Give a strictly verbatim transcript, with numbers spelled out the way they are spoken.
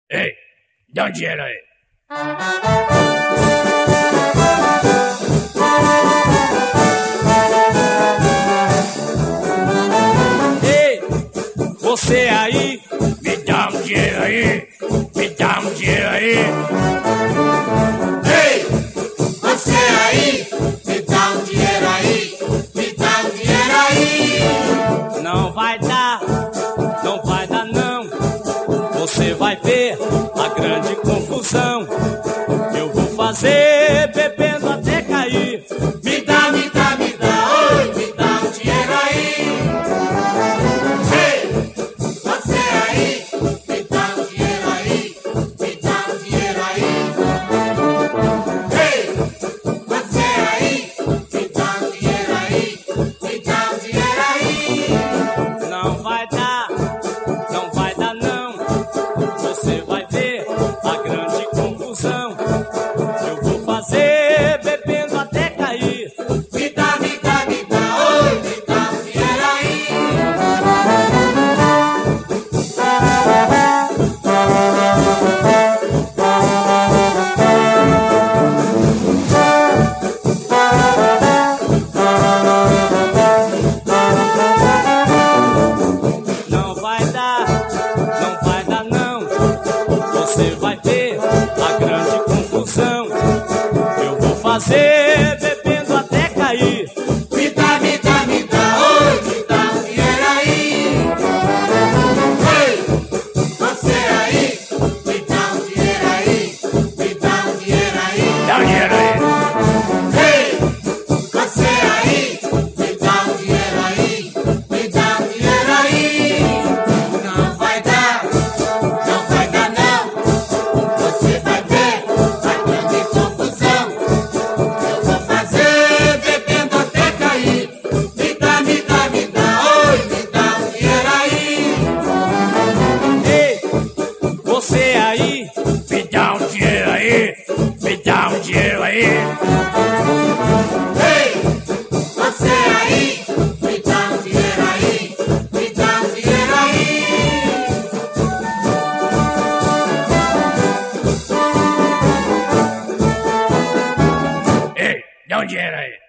Ei, dá um dinheiro aí. Ei, você aí, me dá um dinheiro aí, me dá um dinheiro aí. Ei, você aí, me dá um dinheiro aí, me dá um dinheiro aí. Não vai dar, não vai dar não. Você vai ver a grande confusão. Eu vou fazer bebendo até cair. Me dá, me dá, me dá, oi, me dá um dinheiro aí. Ei, você aí, me dá um dinheiro aí, me dá um dinheiro aí. Ei, você aí, me dá um dinheiro aí, me dá um dinheiro aí. Não vai dar, não vai dar não. Você vai ver a grande confusão. Eu vou fazer bebendo até cair. Me dá, me dá, me dá, oi, me dá um dinheiro aí. Não vai dar, não vai dar não. Você vai ver a grande confusão. Eu vou fazer bebendo até cair. Me dá, me dá, me dá, oi, me dá um dinheiro aí. Ei, você aí, me dá um dinheiro aí, me dá um dinheiro aí. Dá um dinheiro aí. Ei, você aí, me dá um dinheiro aí, me dá um dinheiro aí. Não vai dar, não vai dar não. Você vai ver a grande confusão. Eu vou fazer bebendo até cair. Me dá, me dá, me dá, oi, me dá um dinheiro aí. Ei, você aí, me dá um dinheiro aí, me dá um dinheiro aí. Ei, você aí, me dá um dinheiro aí, me dá um dinheiro aí. Ei, dá um dinheiro aí.